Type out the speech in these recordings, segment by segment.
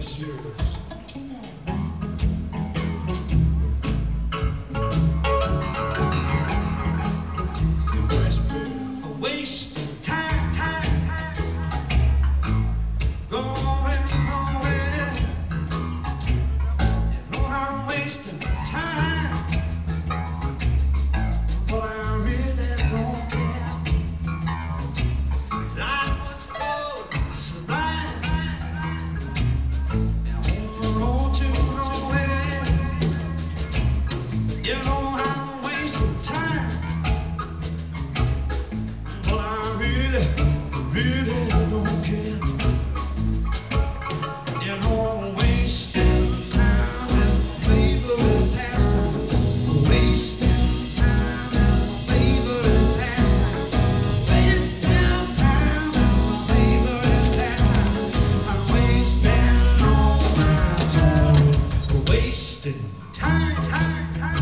serious. Waste time, going nowhere. You know I'm wasting time, but I really don't care. Life was so sublime, and on the road to nowhere. You know I'm wasting time. Really don't care. You know I'm wasting time and favorite pastime. Wasting time and favorite pastime. Wasting time and favorite pastime. I'm wasting all my time. Wasting time.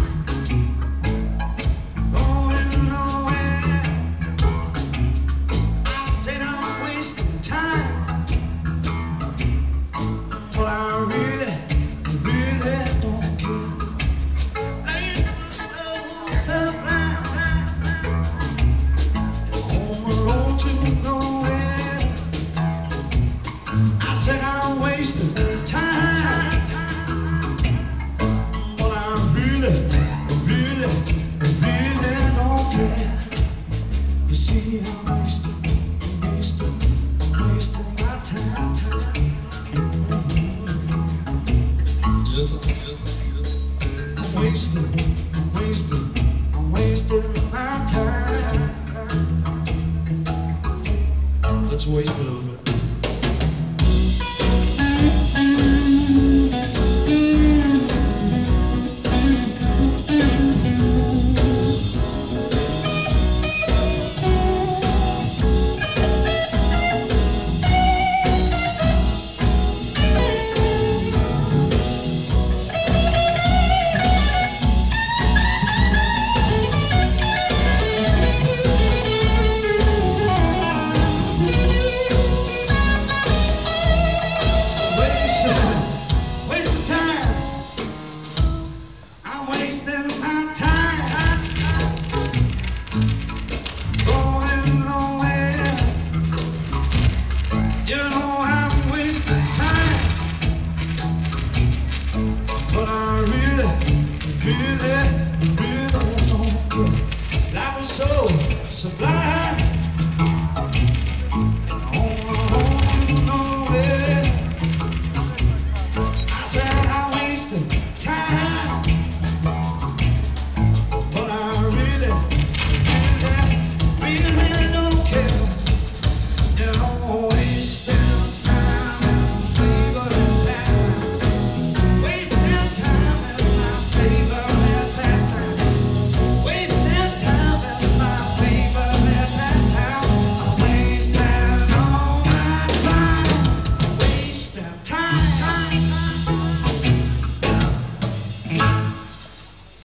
Said I'm wasting time, but I really don't care. You see, I'm wasting my time. I'm wasting my time. Let's waste a little bit. Really don't care. Life was so sublime.